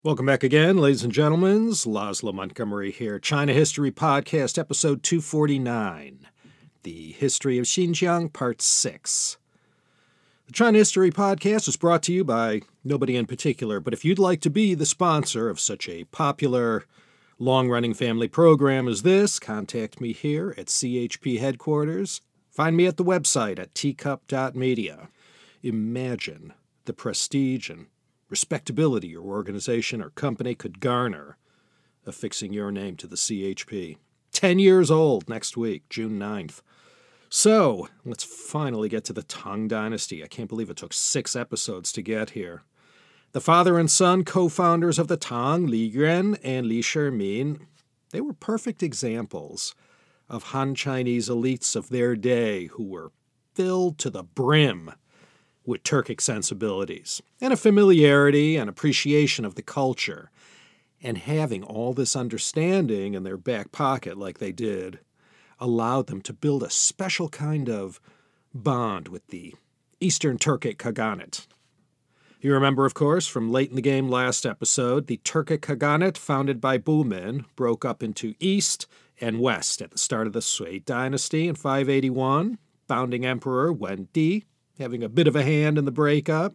Welcome back again, ladies and gentlemen. Laszlo Montgomery here. China History Podcast, episode 249. The History of Xinjiang, Part 6. The China History Podcast is brought to you by nobody in particular, but if you'd like to be the sponsor of such a popular, long-running family program as this, contact me here at CHP headquarters. Find me at the website at teacup.media. Imagine the prestige and respectability your organization or company could garner affixing your name to the CHP. 10 years old next week, June 9th. So, let's finally get to the Tang Dynasty. I can't believe it took 6 episodes to get here. The father and son co-founders of the Tang, Li Yuan and Li Shimin, they were perfect examples of Han Chinese elites of their day who were filled to the brim with Turkic sensibilities and a familiarity and appreciation of the culture. And having all this understanding in their back pocket like they did allowed them to build a special kind of bond with the Eastern Turkic Khaganate. You remember, of course, from late in the game last episode, the Turkic Khaganate founded by Bumin broke up into East and West at the start of the Sui dynasty in 581. Founding Emperor Wen Di having a bit of a hand in the breakup.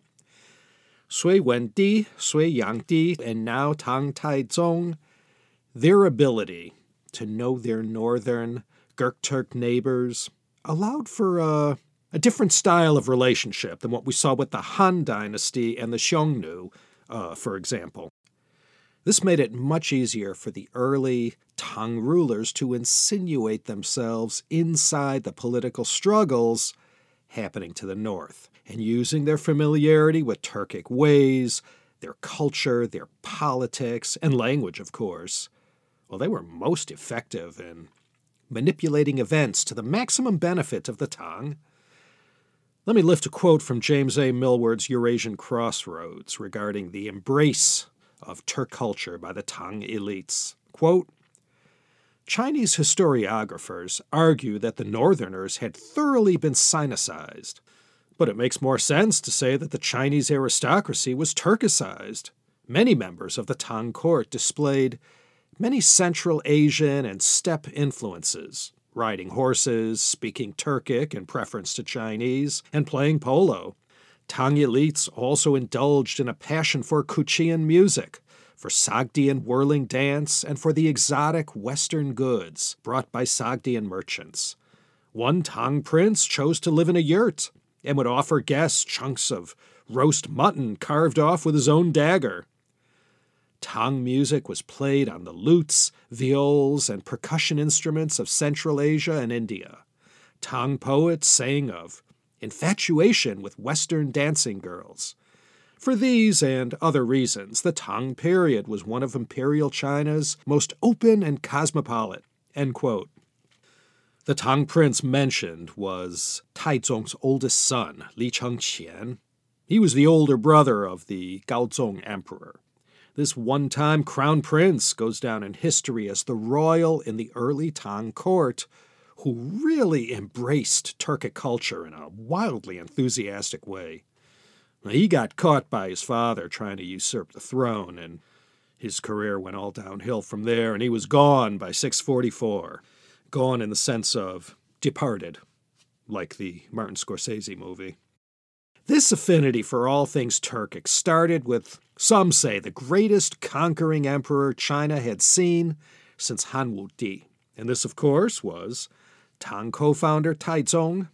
Sui Wendi, Sui Yangdi, and now Tang Taizong, their ability to know their northern Gurk-Turk neighbors allowed for a different style of relationship than what we saw with the Han Dynasty and the Xiongnu, for example. This made it much easier for the early Tang rulers to insinuate themselves inside the political struggles happening to the north, and using their familiarity with Turkic ways, their culture, their politics, and language, of course, well, they were most effective in manipulating events to the maximum benefit of the Tang. Let me lift a quote from James A. Millward's Eurasian Crossroads regarding the embrace of Turk culture by the Tang elites. Quote, Chinese historiographers argue that the northerners had thoroughly been Sinicized, but it makes more sense to say that the Chinese aristocracy was Turkicized. Many members of the Tang court displayed many Central Asian and steppe influences, riding horses, speaking Turkic in preference to Chinese, and playing polo. Tang elites also indulged in a passion for Kuchian music, for Sogdian whirling dance, and for the exotic Western goods brought by Sogdian merchants. One Tang prince chose to live in a yurt and would offer guests chunks of roast mutton carved off with his own dagger. Tang music was played on the lutes, viols, and percussion instruments of Central Asia and India. Tang poets sang of infatuation with Western dancing girls. For these and other reasons, the Tang period was one of Imperial China's most open and cosmopolitan. End quote. The Tang prince mentioned was Taizong's oldest son, Li Chengqian. He was the older brother of the Gaozong emperor. This one-time crown prince goes down in history as the royal in the early Tang court who really embraced Turkic culture in a wildly enthusiastic way. He got caught by his father trying to usurp the throne, and his career went all downhill from there, and he was gone by 644. Gone in the sense of departed, like the Martin Scorsese movie. This affinity for all things Turkic started with, some say, the greatest conquering emperor China had seen since Han Wudi. And this, of course, was Tang co-founder Taizong.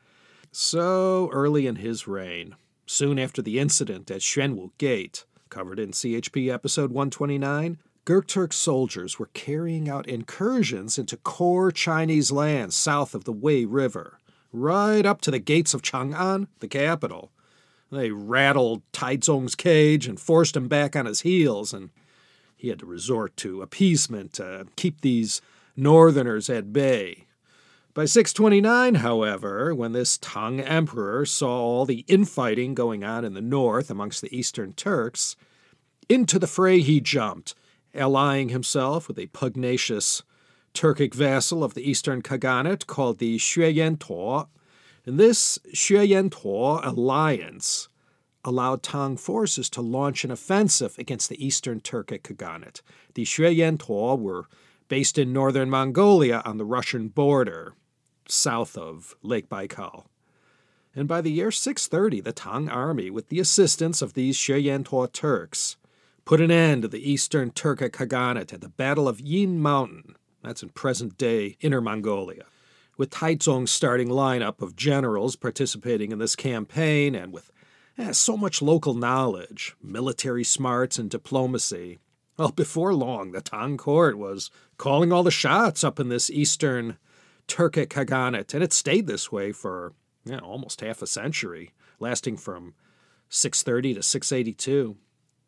So early in his reign, soon after the incident at Xuanwu Gate, covered in CHP episode 129, Gurk-Turk soldiers were carrying out incursions into core Chinese lands south of the Wei River, right up to the gates of Chang'an, the capital. They rattled Taizong's cage and forced him back on his heels, and he had to resort to appeasement to keep these northerners at bay. By 629, however, when this Tang emperor saw all the infighting going on in the north amongst the Eastern Turks, into the fray he jumped, allying himself with a pugnacious Turkic vassal of the Eastern Khaganate called the Xue Yantuo. And this Xue Yantuo alliance allowed Tang forces to launch an offensive against the Eastern Turkic Khaganate. The Xue were based in northern Mongolia on the Russian border, south of Lake Baikal. And by the year 630, the Tang army, with the assistance of these Xue Turks, put an end to the Eastern Turkic Khaganate at the Battle of Yin Mountain. That's in present-day Inner Mongolia. With Taizong's starting lineup of generals participating in this campaign and with so much local knowledge, military smarts, and diplomacy, well, before long, the Tang court was calling all the shots up in this Eastern Turkic Khaganate, and it stayed this way for almost half a century, lasting from 630 to 682.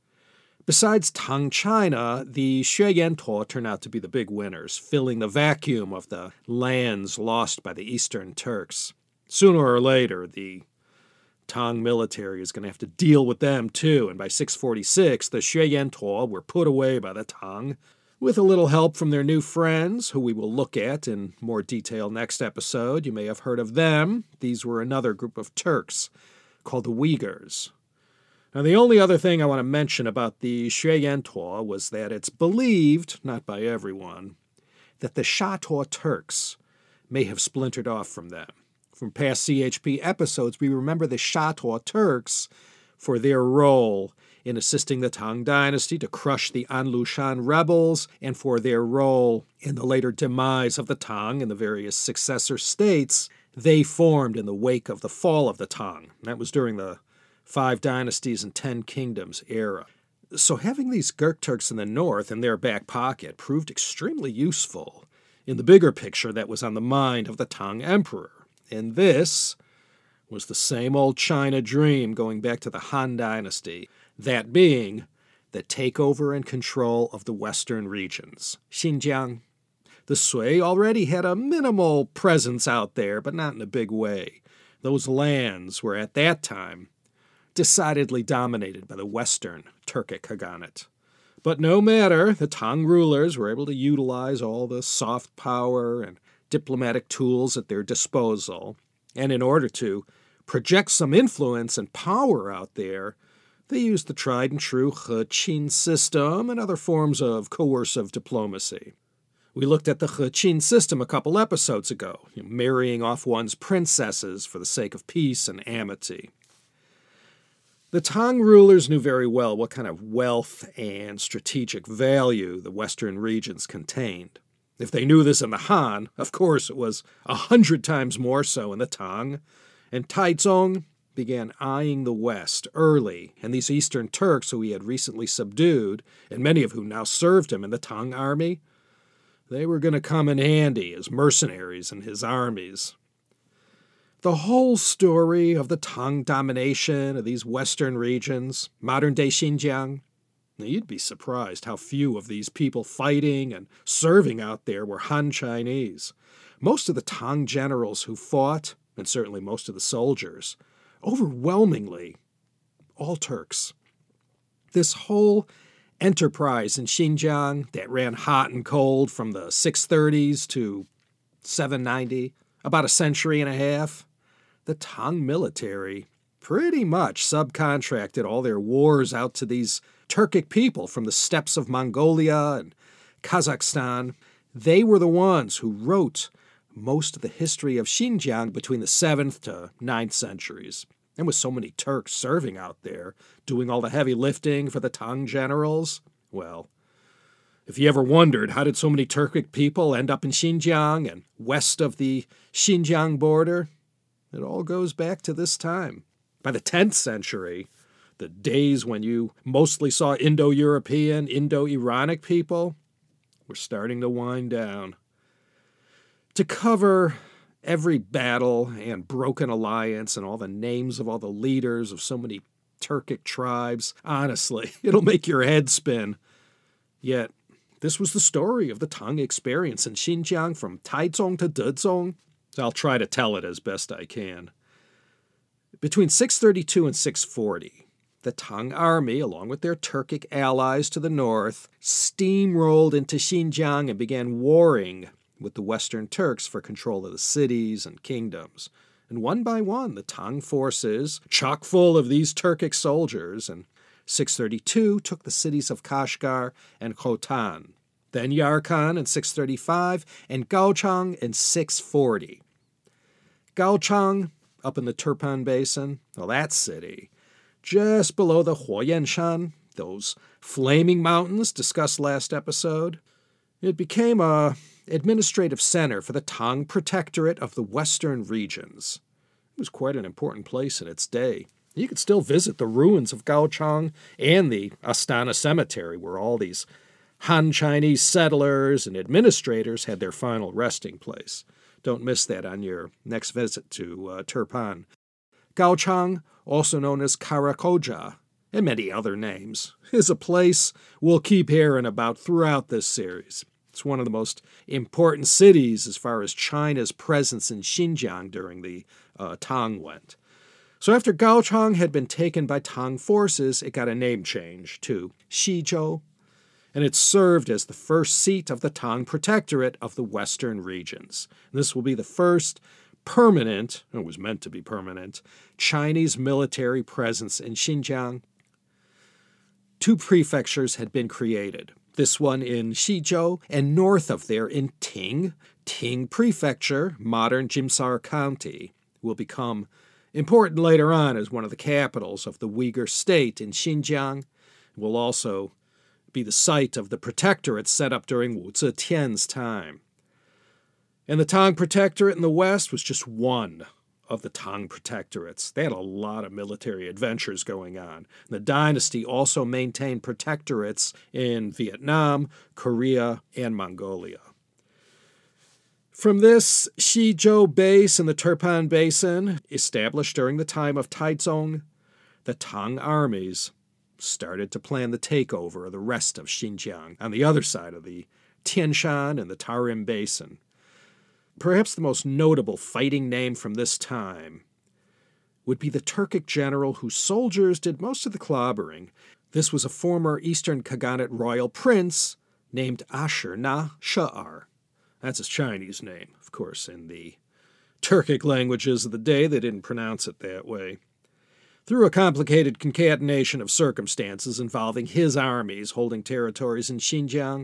Besides Tang China, the Xue turned out to be the big winners, filling the vacuum of the lands lost by the Eastern Turks. Sooner or later, the Tang military is going to have to deal with them too, and by 646, the Xue were put away by the Tang, with a little help from their new friends, who we will look at in more detail next episode. You may have heard of them. These were another group of Turks called the Uyghurs. Now, the only other thing I want to mention about the Xue was that it's believed, not by everyone, that the Shator Turks may have splintered off from them. From past CHP episodes, we remember the Shator Turks for their role in assisting the Tang dynasty to crush the Anlushan rebels, and for their role in the later demise of the Tang in the various successor states they formed in the wake of the fall of the Tang. That was during the 5 Dynasties and 10 Kingdoms era. So having these Gurk Turks in the north in their back pocket proved extremely useful in the bigger picture that was on the mind of the Tang emperor. And this was the same old China dream going back to the Han Dynasty, that being the takeover and control of the western regions. Xinjiang. The Sui already had a minimal presence out there, but not in a big way. Those lands were at that time decidedly dominated by the Western Turkic Khaganate. But no matter, the Tang rulers were able to utilize all the soft power and diplomatic tools at their disposal, and in order to project some influence and power out there, they used the tried-and-true He Qin system and other forms of coercive diplomacy. We looked at the He Qin system a couple episodes ago, marrying off one's princesses for the sake of peace and amity. The Tang rulers knew very well what kind of wealth and strategic value the western regions contained. If they knew this in the Han, of course it was 100 times more so in the Tang, and Taizong began eyeing the West early, and these Eastern Turks who he had recently subdued, and many of whom now served him in the Tang army, they were going to come in handy as mercenaries in his armies. The whole story of the Tang domination of these western regions, modern-day Xinjiang, you'd be surprised how few of these people fighting and serving out there were Han Chinese. Most of the Tang generals who fought, and certainly most of the soldiers, overwhelmingly all Turks. This whole enterprise in Xinjiang that ran hot and cold from the 630s to 790, about a century and a half, the Tang military pretty much subcontracted all their wars out to these Turkic people from the steppes of Mongolia and Kazakhstan. They were the ones who wrote most of the history of Xinjiang between the 7th to 9th centuries. And with so many Turks serving out there, doing all the heavy lifting for the Tang generals, well, if you ever wondered how did so many Turkic people end up in Xinjiang and west of the Xinjiang border, it all goes back to this time. By the 10th century, the days when you mostly saw Indo-European, Indo-Iranic people were starting to wind down. To cover every battle and broken alliance and all the names of all the leaders of so many Turkic tribes, honestly, it'll make your head spin. Yet, this was the story of the Tang experience in Xinjiang from Taizong to Dezong. So I'll try to tell it as best I can. Between 632 and 640, the Tang army, along with their Turkic allies to the north, steamrolled into Xinjiang and began warring with the Western Turks for control of the cities and kingdoms. And one by one, the Tang forces, chock full of these Turkic soldiers, in 632 took the cities of Kashgar and Khotan, then Yarkhan in 635, and Gaochang in 640. Gaochang, up in the Turpan Basin, well, that city, just below the Huoyanshan, those flaming mountains discussed last episode, it became a administrative center for the Tang Protectorate of the Western regions. It was quite an important place in its day. You could still visit the ruins of Gaochang and the Astana Cemetery, where all these Han Chinese settlers and administrators had their final resting place. Don't miss that on your next visit to Turpan. Gaochang, also known as Karakoja, and many other names, is a place we'll keep hearing about throughout this series. It's one of the most important cities as far as China's presence in Xinjiang during the Tang went. So after Gaochang had been taken by Tang forces, it got a name change to Xizhou, and it served as the first seat of the Tang Protectorate of the Western regions. This will be the first permanent, it was meant to be permanent, Chinese military presence in Xinjiang. 2 prefectures had been created. This one in Xizhou, and north of there in Ting. Ting Prefecture, modern Jimsar County, will become important later on as one of the capitals of the Uyghur state in Xinjiang. It will also be the site of the protectorate set up during Wu Zetian's time. And the Tang Protectorate in the west was just one of the Tang protectorates. They had a lot of military adventures going on. The dynasty also maintained protectorates in Vietnam, Korea, and Mongolia. From this Xizhou base in the Turpan Basin, established during the time of Taizong, the Tang armies started to plan the takeover of the rest of Xinjiang on the other side of the Tian Shan and the Tarim Basin. Perhaps the most notable fighting name from this time would be the Turkic general whose soldiers did most of the clobbering. This was a former Eastern Khaganate royal prince named Ashur-na-shar. That's his Chinese name, of course. In the Turkic languages of the day, they didn't pronounce it that way. Through a complicated concatenation of circumstances involving his armies holding territories in Xinjiang,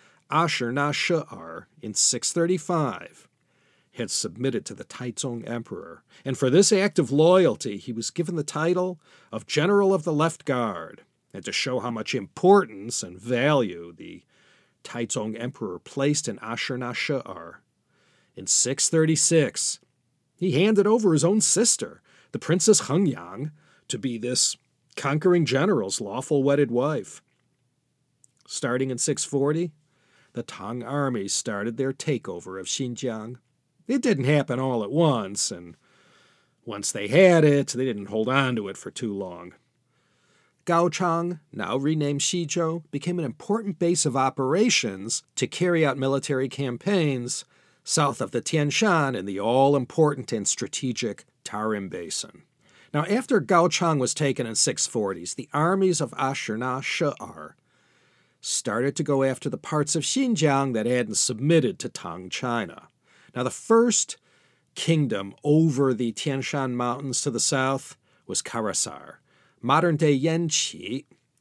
Ashur-na-shar, in 635, had submitted to the Taizong Emperor, and for this act of loyalty he was given the title of General of the Left Guard. And to show how much importance and value the Taizong Emperor placed in Ashur-na-shar, in 636, he handed over his own sister, the Princess Hengyang, to be this conquering general's lawful wedded wife. Starting in 640, the Tang armies started their takeover of Xinjiang. It didn't happen all at once, and once they had it, they didn't hold on to it for too long. Gaochang, now renamed Xizhou, became an important base of operations to carry out military campaigns south of the Tian Shan in the all-important and strategic Tarim Basin. Now, after Gaochang was taken in 640s, the armies of Ashur-na-shar started to go after the parts of Xinjiang that hadn't submitted to Tang China. Now, the first kingdom over the Tian Shan Mountains to the south was Karasar, modern-day Yanqi.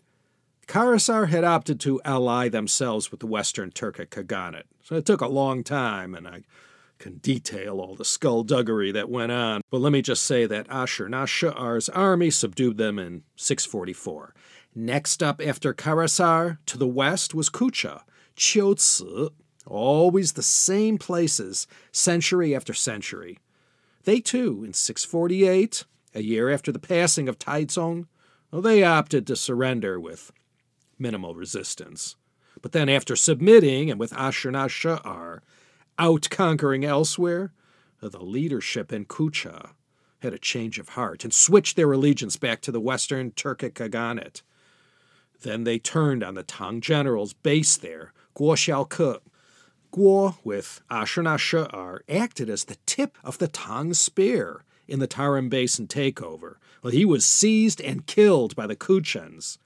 Karasar had opted to ally themselves with the Western Turkic Khaganate, so it took a long time, and I can detail all the skullduggery that went on, but let me just say that Ashur-na-shar's army subdued them in 644. Next up after Karasar, to the west, was Kucha, Qiuci, always the same places, century after century. They too, in 648, a year after the passing of Taizong, they opted to surrender with minimal resistance. But then after submitting, and with Ashur-na-shar out-conquering elsewhere, the leadership in Kucha had a change of heart and switched their allegiance back to the Western Turkic Khaganate. Then they turned on the Tang generals based there, Guo Xiaoke. Guo, with Ashur-na-shar, acted as the tip of the Tang spear in the Tarim Basin takeover. Well, he was seized and killed by the Kuchans.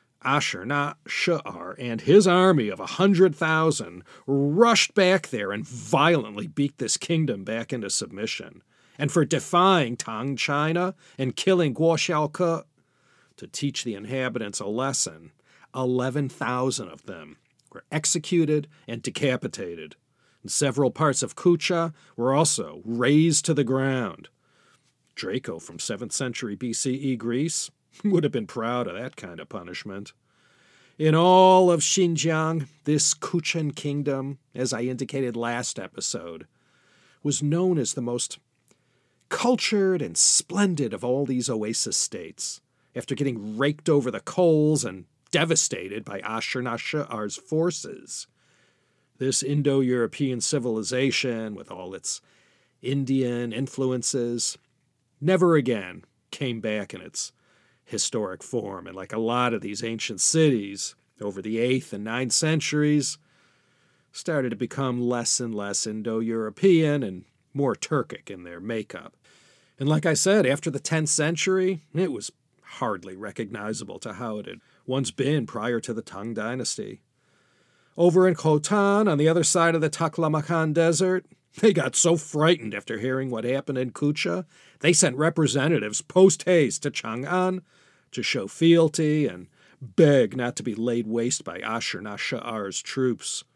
Ashur-na-shar and his army of 100,000 rushed back there and violently beat this kingdom back into submission. and for defying Tang China and killing Guo Xiaoke. To teach the inhabitants a lesson, 11,000 of them were executed and decapitated, and several parts of Kucha were also razed to the ground. Draco from 7th century BCE Greece would have been proud of that kind of punishment. In all of Xinjiang, this Kuchen kingdom, as I indicated last episode, was known as the most cultured and splendid of all these oasis states, after getting raked over the coals and devastated by Ashur-Nashir's forces. This Indo-European civilization, with all its Indian influences, never again came back in its historic form, and like a lot of these ancient cities over the 8th and 9th centuries, started to become less and less Indo-European and more Turkic in their makeup. And like I said, after the 10th century, it was hardly recognizable to how it had once been prior to the Tang dynasty. Over in Khotan, on the other side of the Taklamakan Desert, they got so frightened after hearing what happened in Kucha, they sent representatives post-haste to Chang'an to show fealty and beg not to be laid waste by Ashur-Nashir's troops.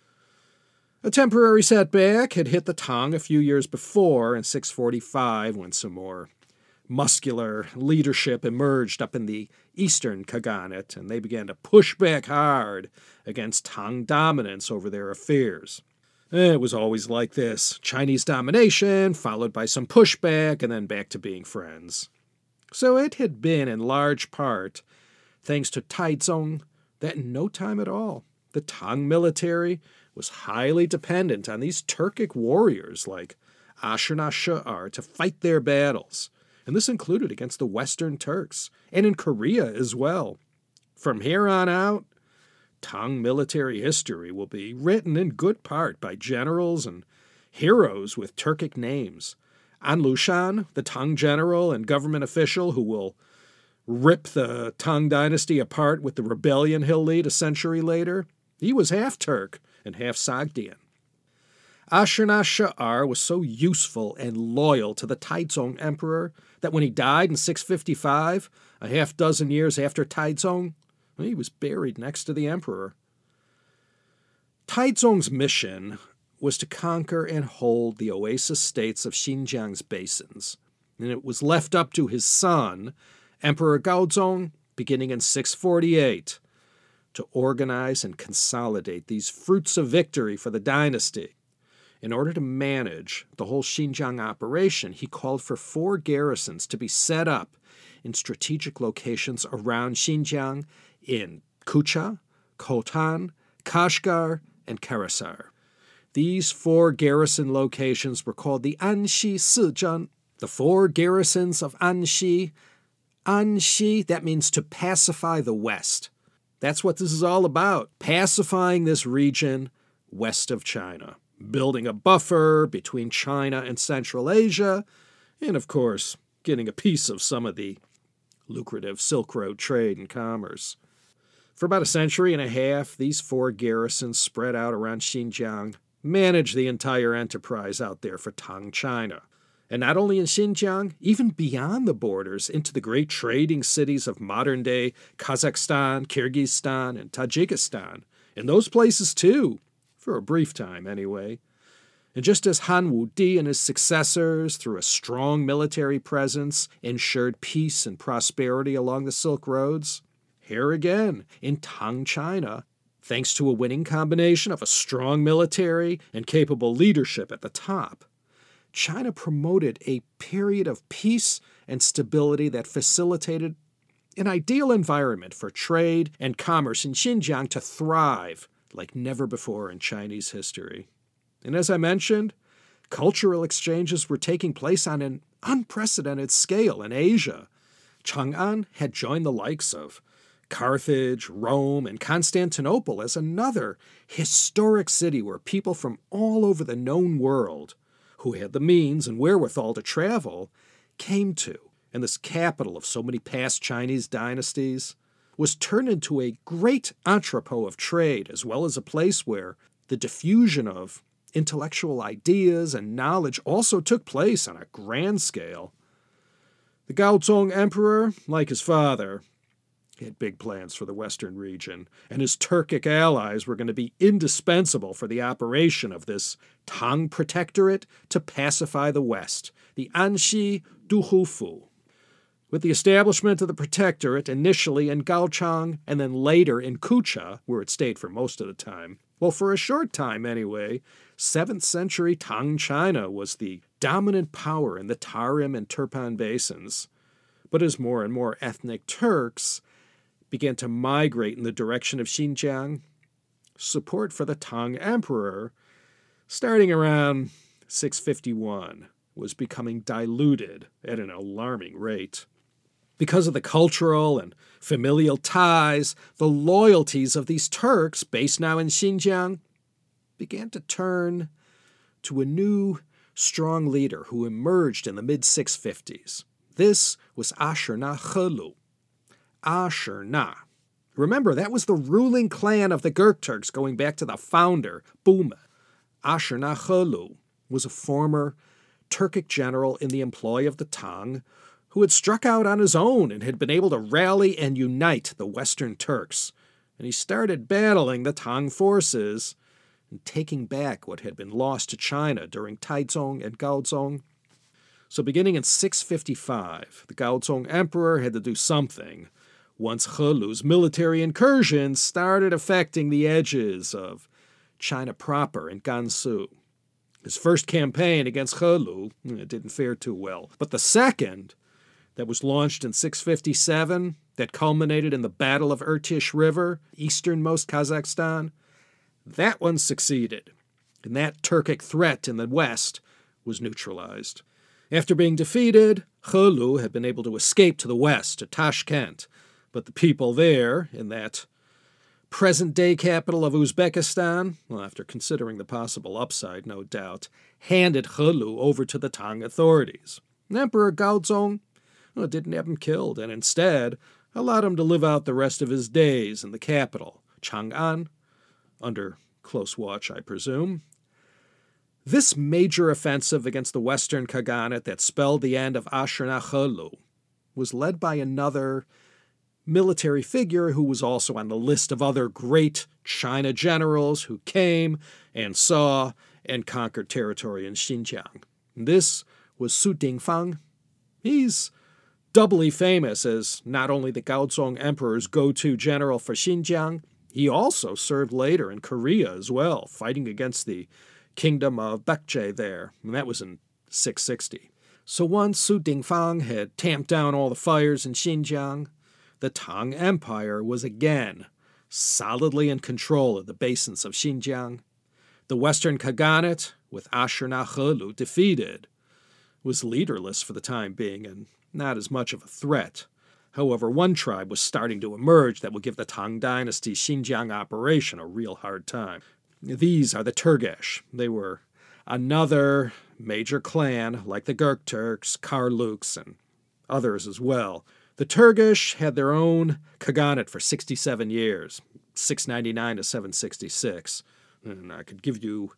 A temporary setback had hit the Tang a few years before in 645, when some more muscular leadership emerged up in the eastern Khaganate, and they began to push back hard against Tang dominance over their affairs. It was always like this: Chinese domination, followed by some pushback, and then back to being friends. So it had been in large part thanks to Taizong that in no time at all, the Tang military was highly dependent on these Turkic warriors like Ashur-Nashir to fight their battles, and this included against the Western Turks, and in Korea as well. From here on out, Tang military history will be written in good part by generals and heroes with Turkic names. An Lushan, the Tang general and government official who will rip the Tang dynasty apart with the rebellion he'll lead a century later, he was half Turk and half Sogdian. Ashur-Nashir was so useful and loyal to the Taizong emperor that when he died in 655, a half dozen years after Taizong, he was buried next to the emperor. Taizong's mission was to conquer and hold the oasis states of Xinjiang's basins, and it was left up to his son, Emperor Gaozong, beginning in 648, to organize and consolidate these fruits of victory for the dynasty. In order to manage the whole Xinjiang operation, he called for 4 garrisons to be set up in strategic locations around Xinjiang in Kucha, Khotan, Kashgar, and Karasar. These 4 garrison locations were called the Anxi Sizhen, the 4 garrisons of Anxi. Anxi, that means to pacify the West. That's what this is all about, pacifying this region west of China, building a buffer between China and Central Asia, and of course, getting a piece of some of the lucrative Silk Road trade and commerce. For about a century and a half, these 4 garrisons spread out around Xinjiang managed the entire enterprise out there for Tang China. And not only in Xinjiang, even beyond the borders into the great trading cities of modern-day Kazakhstan, Kyrgyzstan, and Tajikistan. In those places, too, for a brief time anyway. And just as Han Wudi and his successors, through a strong military presence, ensured peace and prosperity along the Silk Roads, here again, in Tang China, thanks to a winning combination of a strong military and capable leadership at the top, China promoted a period of peace and stability that facilitated an ideal environment for trade and commerce in Xinjiang to thrive like never before in Chinese history. And as I mentioned, cultural exchanges were taking place on an unprecedented scale in Asia. Chang'an had joined the likes of Carthage, Rome, and Constantinople as another historic city where people from all over the known world who had the means and wherewithal to travel came to. And this capital of so many past Chinese dynasties was turned into a great entrepot of trade, as well as a place where the diffusion of intellectual ideas and knowledge also took place on a grand scale. The Gaozong Emperor, like his father, had big plans for the western region, and his Turkic allies were going to be indispensable for the operation of this Tang Protectorate to pacify the West, the Anxi Duhufu. With the establishment of the Protectorate initially in Gaochang and then later in Kucha, where it stayed for most of the time, well, for a short time anyway, 7th century Tang China was the dominant power in the Tarim and Turpan basins. But as more and more ethnic Turks began to migrate in the direction of Xinjiang, support for the Tang Emperor, starting around 651, was becoming diluted at an alarming rate. Because of the cultural and familial ties, the loyalties of these Turks, based now in Xinjiang, began to turn to a new, strong leader who emerged in the mid-650s. This was Ashur-na Khelu. Ashur-na. Remember, that was the ruling clan of the Gurk-Turks going back to the founder, Buma. Ashur-na Khelu was a former Turkic general in the employ of the Tang who had struck out on his own and had been able to rally and unite the Western Turks. And he started battling the Tang forces and taking back what had been lost to China during Taizong and Gaozong. So beginning in 655, the Gaozong Emperor had to do something once Helu's military incursions started affecting the edges of China proper and Gansu. His first campaign against Helu didn't fare too well, but the second, that was launched in 657, that culminated in the Battle of Irtysh River, easternmost Kazakhstan, that one succeeded, and that Turkic threat in the west was neutralized. After being defeated, Helu had been able to escape to the west, to Tashkent, but the people there, in that present-day capital of Uzbekistan, well, after considering the possible upside, no doubt, handed Helu over to the Tang authorities. Emperor Gaozong didn't have him killed, and instead allowed him to live out the rest of his days in the capital, Chang'an, under close watch, I presume. This major offensive against the Western Khaganate that spelled the end of Ashur-na Khelu was led by another military figure who was also on the list of other great China generals who came and saw and conquered territory in Xinjiang. This was Su Dingfang. He's doubly famous as not only the Gaozong Emperor's go-to general for Xinjiang, he also served later in Korea as well, fighting against the kingdom of Baekje there, and that was in 660. So once Su Dingfang had tamped down all the fires in Xinjiang, the Tang Empire was again solidly in control of the basins of Xinjiang. The Western Khaganate, with Ashur-na Khelu defeated, was leaderless for the time being and not as much of a threat. However, one tribe was starting to emerge that would give the Tang Dynasty's Xinjiang operation a real hard time. These are the Turgesh. They were another major clan, like the Gurk Turks, Karluks, and others as well. The Turgesh had their own Khaganate for 67 years, 699 to 766. And I could give you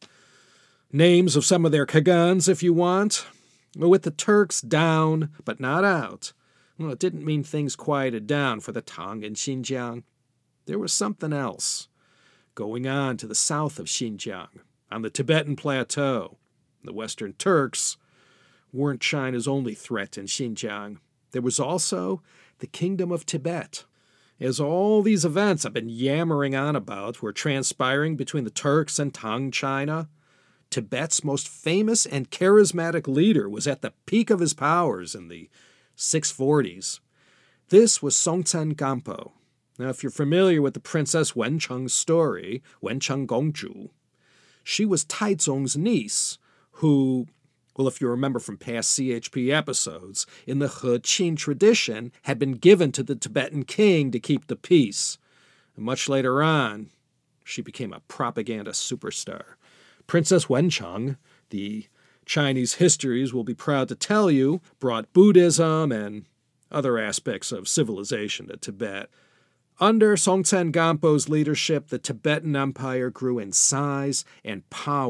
names of some of their Khagans if you want. With the Turks down, but not out, it didn't mean things quieted down for the Tang in Xinjiang. There was something else going on to the south of Xinjiang, on the Tibetan Plateau. The Western Turks weren't China's only threat in Xinjiang. There was also the Kingdom of Tibet. As all these events I've been yammering on about were transpiring between the Turks and Tang China, Tibet's most famous and charismatic leader was at the peak of his powers in the 640s. This was Songtsen Gampo. Now, if you're familiar with the Princess Wencheng's story, Wencheng Gongzhu, she was Taizong's niece, who, well, if you remember from past CHP episodes, in the He Qin tradition, had been given to the Tibetan king to keep the peace. And much later on, she became a propaganda superstar. Princess Wencheng, the Chinese histories will be proud to tell you, brought Buddhism and other aspects of civilization to Tibet. Under Songtsen Gampo's leadership, the Tibetan Empire grew in size and power,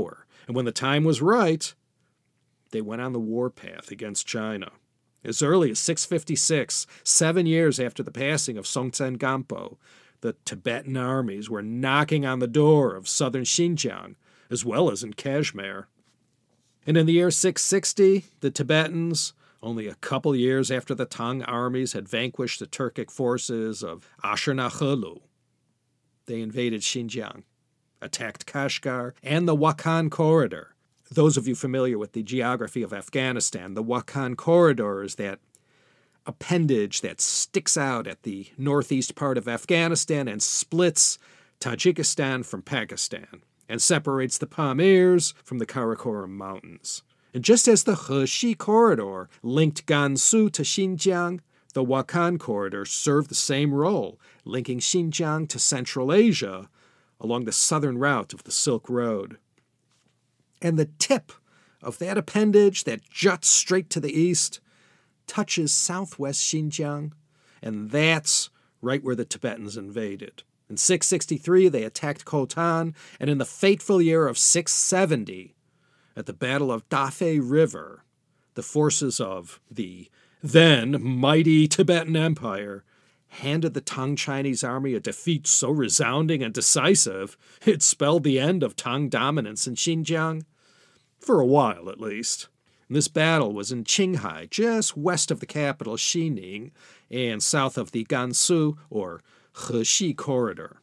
And when the time was right, they went on the warpath against China. As early as 656, 7 years after the passing of Songtsen Gampo, the Tibetan armies were knocking on the door of southern Xinjiang, as well as in Kashmir. And in the year 660, the Tibetans, only a couple years after the Tang armies had vanquished the Turkic forces of Ashurnakirti, they invaded Xinjiang, attacked Kashgar and the Wakhan Corridor. Those of you familiar with the geography of Afghanistan, the Wakhan Corridor is that appendage that sticks out at the northeast part of Afghanistan and splits Tajikistan from Pakistan and separates the Pamirs from the Karakoram Mountains. And just as the Heshi Corridor linked Gansu to Xinjiang, the Wakhan Corridor served the same role, linking Xinjiang to Central Asia along the southern route of the Silk Road. And the tip of that appendage that juts straight to the east touches southwest Xinjiang, and that's right where the Tibetans invaded. In 663, they attacked Khotan, and in the fateful year of 670, at the Battle of Dafei River, the forces of the then mighty Tibetan Empire handed the Tang Chinese army a defeat so resounding and decisive it spelled the end of Tang dominance in Xinjiang. For a while, at least. And this battle was in Qinghai, just west of the capital Xining and south of the Gansu, or Heshi Corridor.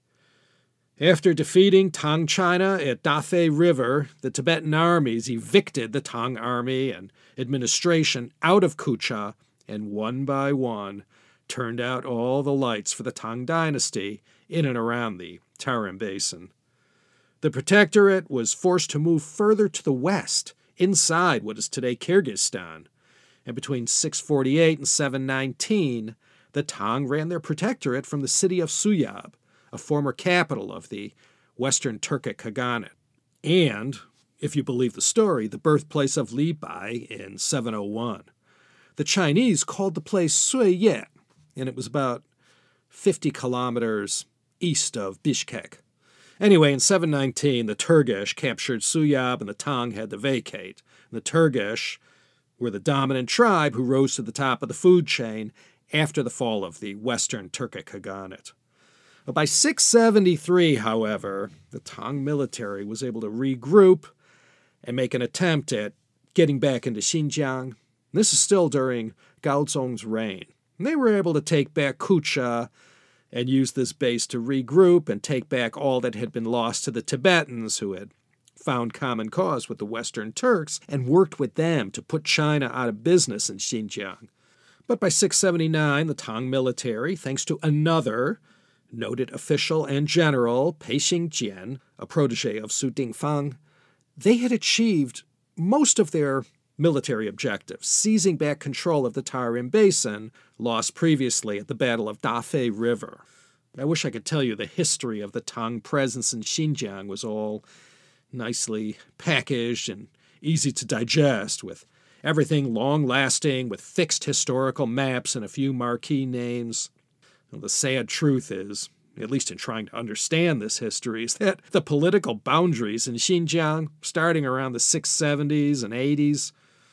After defeating Tang China at Dafei River, the Tibetan armies evicted the Tang army and administration out of Kucha, and one by one turned out all the lights for the Tang dynasty in and around the Tarim Basin. The protectorate was forced to move further to the west, inside what is today Kyrgyzstan, and between 648 and 719, the Tang ran their protectorate from the city of Suyab, a former capital of the Western Turkic Khaganate, and, if you believe the story, the birthplace of Li Bai in 701. The Chinese called the place Suiyet, and it was about 50 kilometers east of Bishkek. Anyway, in 719, the Turgesh captured Suyab and the Tang had to vacate. And the Turgesh were the dominant tribe who rose to the top of the food chain after the fall of the Western Turkic Khaganate. By 673, however, the Tang military was able to regroup and make an attempt at getting back into Xinjiang. This is still during Gaozong's reign. And they were able to take back Kucha and use this base to regroup and take back all that had been lost to the Tibetans, who had found common cause with the Western Turks and worked with them to put China out of business in Xinjiang. But by 679, the Tang military, thanks to another noted official and general, Pei Xingjian, a protege of Su Dingfang, they had achieved most of their military objectives, seizing back control of the Tarim Basin, lost previously at the Battle of Dafei River. I wish I could tell you the history of the Tang presence in Xinjiang was all nicely packaged and easy to digest, with everything long-lasting, with fixed historical maps and a few marquee names. Well, the sad truth is, at least in trying to understand this history, is that the political boundaries in Xinjiang, starting around the 670s and 80s,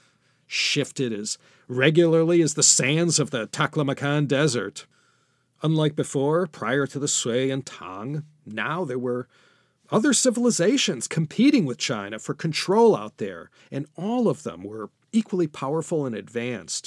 shifted as regularly as the sands of the Taklamakan Desert. Unlike before, prior to the Sui and Tang, now there were other civilizations competing with China for control out there, and all of them were equally powerful and advanced.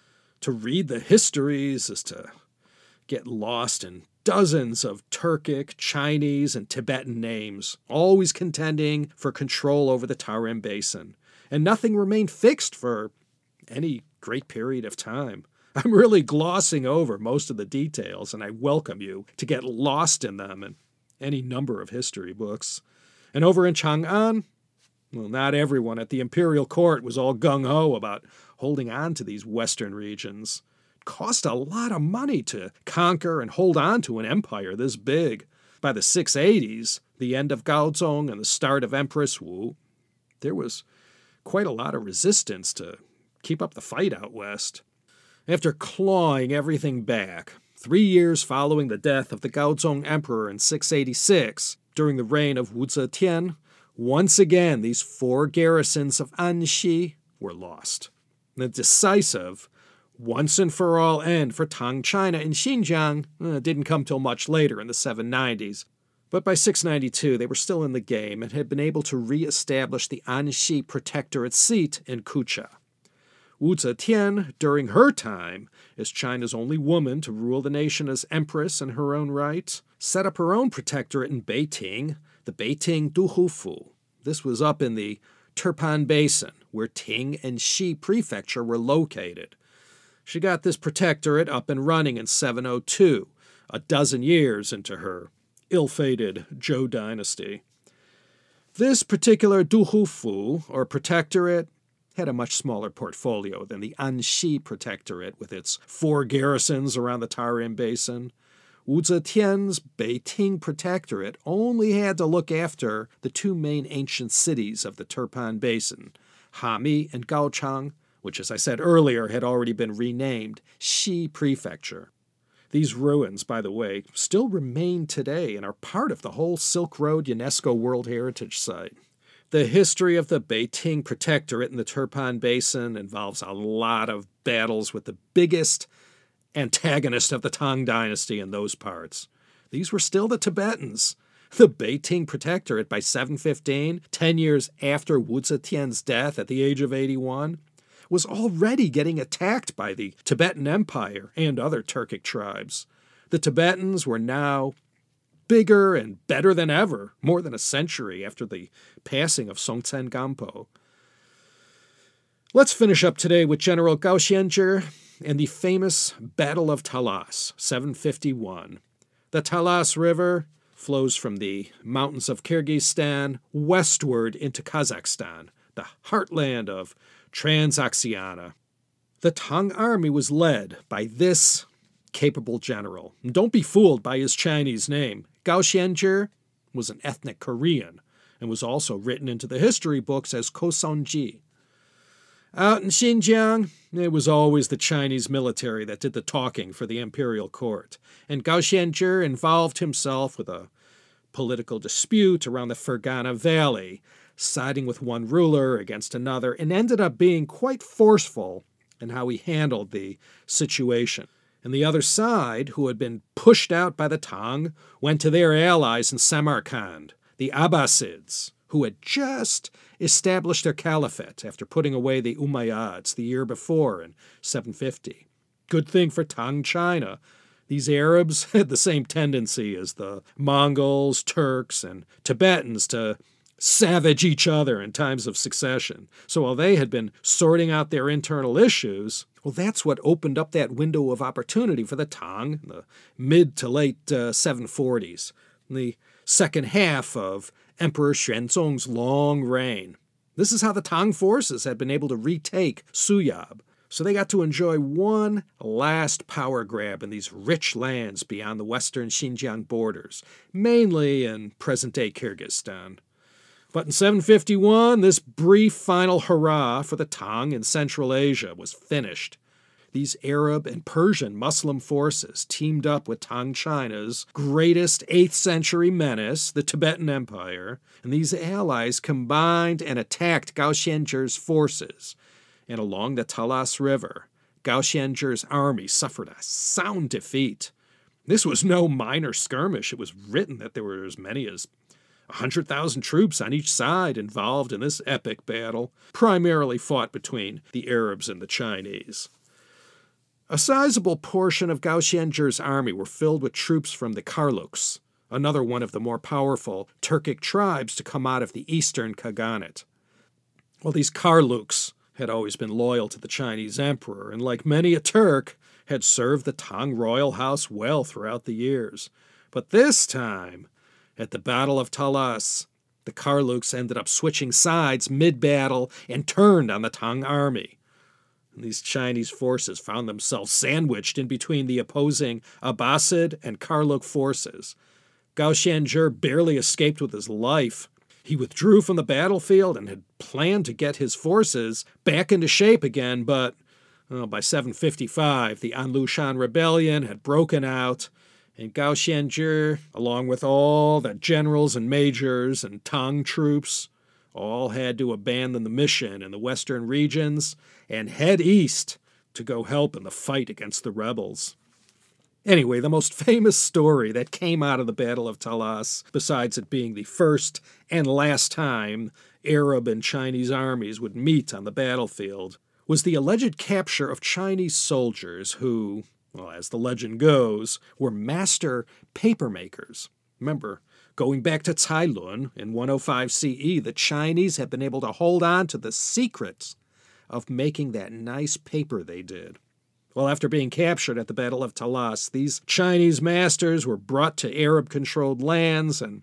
To read the histories is to get lost in dozens of Turkic, Chinese, and Tibetan names, always contending for control over the Tarim Basin, and nothing remained fixed for any great period of time. I'm really glossing over most of the details, and I welcome you to get lost in them in any number of history books. And over in Chang'an, well, not everyone at the imperial court was all gung-ho about holding on to these western regions. It cost a lot of money to conquer and hold on to an empire this big. By the 680s, the end of Gaozong and the start of Empress Wu, there was quite a lot of resistance to keep up the fight out west. After clawing everything back, 3 years following the death of the Gaozong Emperor in 686, during the reign of Wu Zetian, Once again, these 4 garrisons of Anxi were lost. The decisive, once and for all end for Tang China in Xinjiang didn't come till much later in the 790s. But by 692, they were still in the game and had been able to re-establish the Anxi protectorate seat in Kucha. Wu Zetian, during her time, as China's only woman to rule the nation as empress in her own right, set up her own protectorate in Beijing, the Beijing Duhufu. This was up in the Turpan Basin, where Ting and Xi Prefecture were located. She got this protectorate up and running in 702, a dozen years into her ill-fated Zhou dynasty. This particular Duhufu, or protectorate, had a much smaller portfolio than the Anxi protectorate with its 4 garrisons around the Tarim Basin. Wu Zetian's Beijing protectorate only had to look after the 2 main ancient cities of the Turpan Basin, Hami and Gaochang, which, as I said earlier, had already been renamed Xi Prefecture. These ruins, by the way, still remain today and are part of the whole Silk Road UNESCO World Heritage Site. The history of the Beijing Protectorate in the Turpan Basin involves a lot of battles with the biggest antagonist of the Tang Dynasty in those parts. These were still the Tibetans. The Beijing Protectorate by 715, 10 years after Wu Zetian's death at the age of 81, was already getting attacked by the Tibetan Empire and other Turkic tribes. The Tibetans were now bigger and better than ever, more than a century after the passing of Songtsen Gampo. Let's finish up today with General Gao Xianzhi and the famous Battle of Talas, 751. The Talas River flows from the mountains of Kyrgyzstan westward into Kazakhstan, the heartland of Transoxiana. The Tang army was led by this capable general. And don't be fooled by his Chinese name. Gao Xianzhi was an ethnic Korean and was also written into the history books as Ko Song-ji. Out in Xinjiang, it was always the Chinese military that did the talking for the imperial court, and Gao Xianzhi involved himself with a political dispute around the Fergana Valley, siding with one ruler against another, and ended up being quite forceful in how he handled the situation. And the other side, who had been pushed out by the Tang, went to their allies in Samarkand, the Abbasids, who had just established their caliphate after putting away the Umayyads the year before in 750. Good thing for Tang China. These Arabs had the same tendency as the Mongols, Turks, and Tibetans to savage each other in times of succession. So while they had been sorting out their internal issues, well, that's what opened up that window of opportunity for the Tang in the mid to late 740s, in the second half of Emperor Xuanzong's long reign. This is how the Tang forces had been able to retake Suyab. So they got to enjoy one last power grab in these rich lands beyond the western Xinjiang borders, mainly in present-day Kyrgyzstan. But in 751, this brief final hurrah for the Tang in Central Asia was finished. These Arab and Persian Muslim forces teamed up with Tang China's greatest 8th century menace, the Tibetan Empire, and these allies combined and attacked Gao Xianzhi's forces. And along the Talas River, Gao Xianzhi's army suffered a sound defeat. This was no minor skirmish. It was written that there were as many as 100,000 troops on each side involved in this epic battle, primarily fought between the Arabs and the Chinese. A sizable portion of Gao Xianzhi's army were filled with troops from the Karluks, another one of the more powerful Turkic tribes to come out of the Eastern Khaganate. Well, these Karluks had always been loyal to the Chinese emperor, and like many a Turk, had served the Tang royal house well throughout the years. But this time, at the Battle of Talas, the Karluks ended up switching sides mid-battle and turned on the Tang army. And these Chinese forces found themselves sandwiched in between the opposing Abbasid and Karluk forces. Gao Xianzhi barely escaped with his life. He withdrew from the battlefield and had planned to get his forces back into shape again, but by 755, the Anlushan rebellion had broken out, And Gao Xianzhi, along with all the generals and majors and Tang troops, all had to abandon the mission in the western regions and head east to go help in the fight against the rebels. Anyway, the most famous story that came out of the Battle of Talas, besides it being the first and last time Arab and Chinese armies would meet on the battlefield, was the alleged capture of Chinese soldiers who, well, as the legend goes, were master papermakers. Remember, going back to Cailun in 105 CE, the Chinese had been able to hold on to the secrets of making that nice paper they did. Well, after being captured at the Battle of Talas, these Chinese masters were brought to Arab-controlled lands, and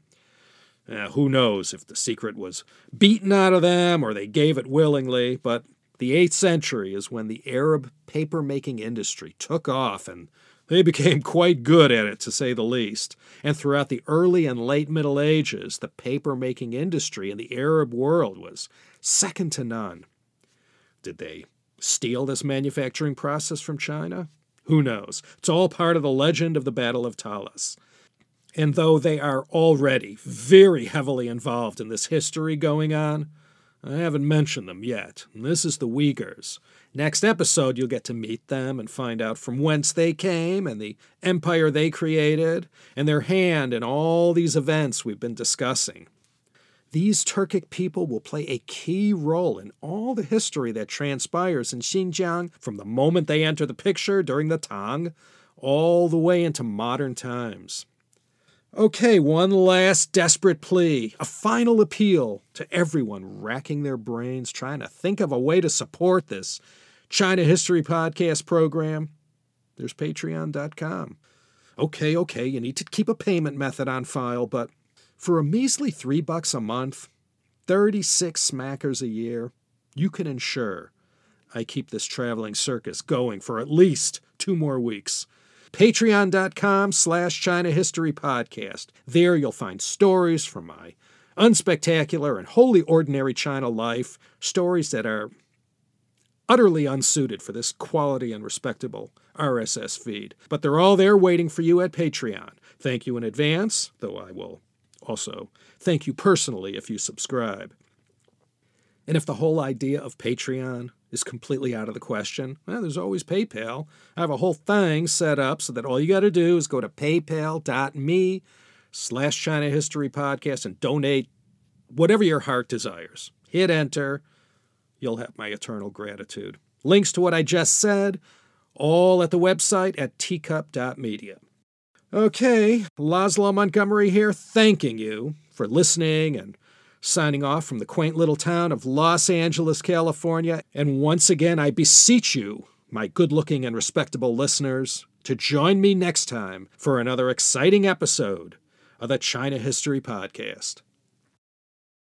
who knows if the secret was beaten out of them or they gave it willingly, but the 8th century is when the Arab paper-making industry took off, and they became quite good at it, to say the least. And throughout the early and late Middle Ages, the paper-making industry in the Arab world was second to none. Did they steal this manufacturing process from China? Who knows? It's all part of the legend of the Battle of Talas. And though they are already very heavily involved in this history going on, I haven't mentioned them yet. And this is the Uyghurs. Next episode, you'll get to meet them and find out from whence they came and the empire they created and their hand in all these events we've been discussing. These Turkic people will play a key role in all the history that transpires in Xinjiang from the moment they enter the picture during the Tang all the way into modern times. Okay, one last desperate plea, a final appeal to everyone racking their brains trying to think of a way to support this China History Podcast program. There's Patreon.com. Okay, you need to keep a payment method on file, but for a measly $3 a month, 36 smackers a year, you can ensure I keep this traveling circus going for at least 2 more weeks. Patreon.com/China History Podcast. There you'll find stories from my unspectacular and wholly ordinary China life, stories that are utterly unsuited for this quality and respectable RSS feed. But they're all there waiting for you at Patreon. Thank you in advance, though I will also thank you personally if you subscribe. And if the whole idea of Patreon is completely out of the question, well, there's always PayPal. I have a whole thing set up so that all you got to do is go to paypal.me/China History Podcast and donate whatever your heart desires. Hit enter. You'll have my eternal gratitude. Links to what I just said, all at the website at teacup.media. Okay, Laszlo Montgomery here, thanking you for listening and signing off from the quaint little town of Los Angeles, California. And once again, I beseech you, my good-looking and respectable listeners, to join me next time for another exciting episode of the China History Podcast.